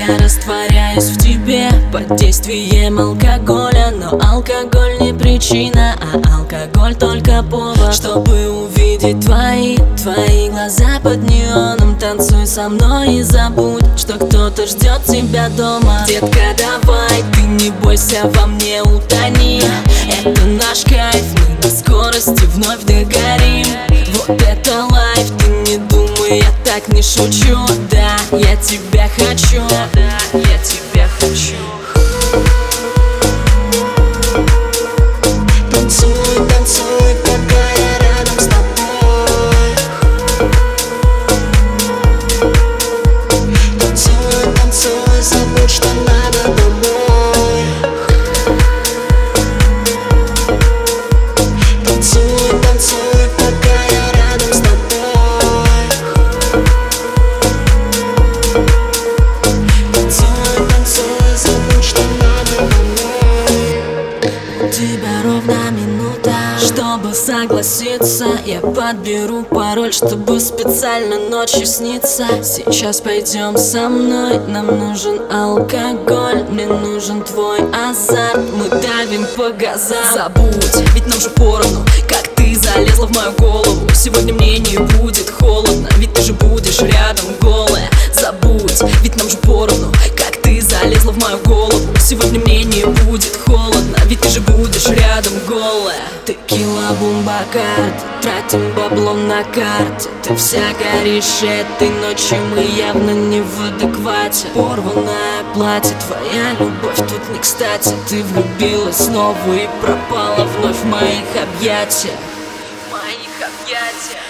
Я растворяюсь в тебе под действием алкоголя. Но алкоголь не причина, а алкоголь только повод, чтобы увидеть твои глаза под неоном. Танцуй со мной и забудь, что кто-то ждет тебя дома. Детка, давай, ты не бойся, во мне утони. Это наш кайф, мы на скорости вновь догорим. Вот это лайф, ты не думай, я так не шучу. Да, я тебя хочу, да, я тебя хочу. Танцуй, танцуй, пока я рядом с тобой. Танцуй, танцуй, забудь, что надо домой. Танцуй, танцуй, пока я рядом с тобой. Танцуй, танцуй, забудь, что надо домой. У тебя ровно минута, чтобы согласиться. Я подберу пароль, чтобы специально ночью сниться. Сейчас пойдем со мной, нам нужен алкоголь. Мне нужен твой азарт, мы давим по газам. Забудь, ведь нам же поровну, как ты залезла в мою голову. Сегодня мне не будет холодно, ведь ты же будешь рядом голая. Забудь, ведь нам же поровну, как ты залезла в мою голову. Сегодня мне не будет холодно, ведь ты же будешь рядом голая. Текила, бумбакарт, тратим бабло на карте. Ты вся горишь этой ночью, мы явно не в адеквате. Порванное платье, твоя любовь тут не кстати. Ты влюбилась снова и пропала вновь в моих объятиях. В моих объятиях.